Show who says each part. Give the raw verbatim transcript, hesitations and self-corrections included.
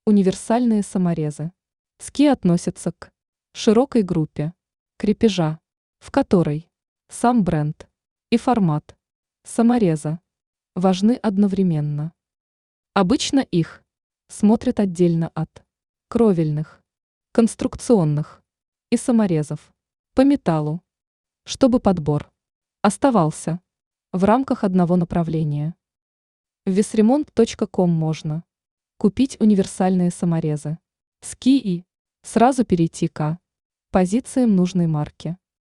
Speaker 1: Универсальные саморезы. Ски относятся к широкой группе крепежа, в которой сам бренд и формат самореза важны одновременно. Обычно их смотрят отдельно от кровельных, конструкционных и саморезов по металлу, чтобы подбор оставался в рамках одного направления. В весремонт точка ком можно купить универсальные саморезы, ски и сразу перейти к позициям нужной марки.